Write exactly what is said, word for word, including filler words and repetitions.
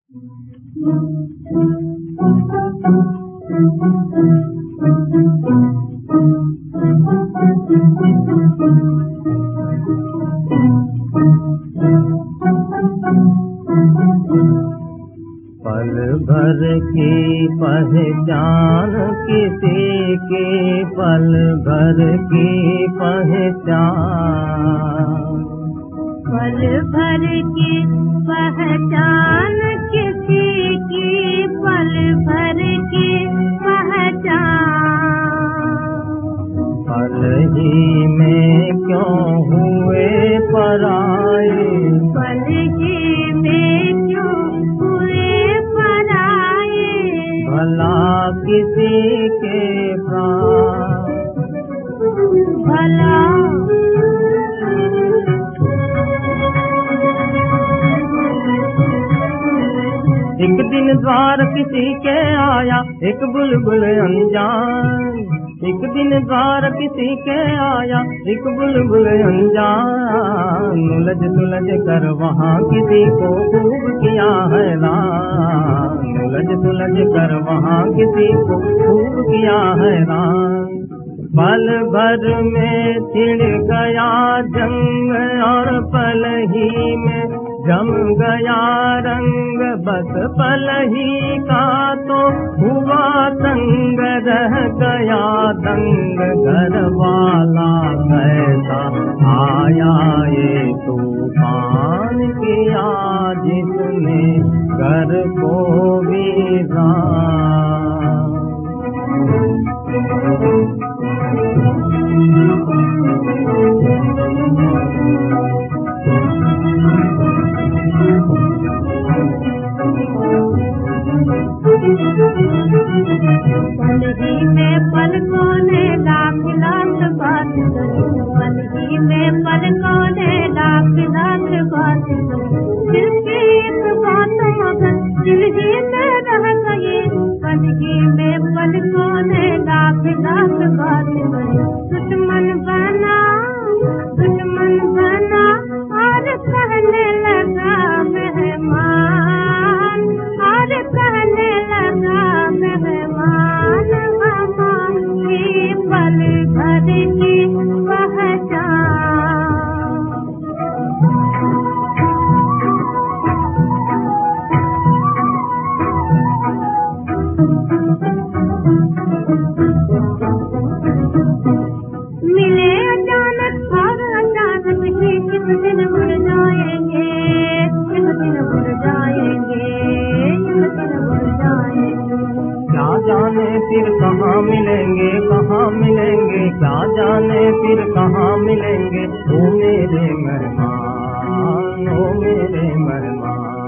पल भर की पहचान किसी की, पल भर की पहचान, पल भर की पहचान किसी की, पल भर की पहचान। पल ही में क्यों हुए पराए, पल ही में क्यों हुए पराए, भला किसी के प्राण, भला एक दिन द्वार किसी के आया एक बुलबुल अनजान, एक दिन द्वार किसी के आया एक बुलबुल अनजान, उलझ सुलझ कर वहाँ किसी को खूब किया हैरान, उलझ सुलझ कर वहाँ किसी को खूब किया हैरान। पल भर में छिड़ गया जंग और पल ही में जम गया रंग, बस पल ही का तो हुआ तंग, रह गया दंग घर वाला कैसा आया ये तूफान किया जिसने घर को वीरान। पल ही में पलकों ने लाख लाख बात करी, पल ही में पलकों ने लाख लाख बात करी, दिल की एक बात मगर दिल ही में रह गई, पल ही में पलकों ने लाख लाख बात करी। दुश्मन बना दुश्मन बना और कहने लगा मेहमान, और कहने लगा मेहमान, हमारी पल भर की पहचान। मिले अचानक और अचानक ही एक दिन मुड़ जाएंगे, एक दिन मुड़ जाएंगे, एक दिन मुड़ जाएंगे। क्या जाने फिर कहाँ मिलेंगे, कहाँ मिलेंगे, क्या जाने फिर कहाँ मिलेंगे, ओ मेरे मेहमान, ओ मेरे मेहमान।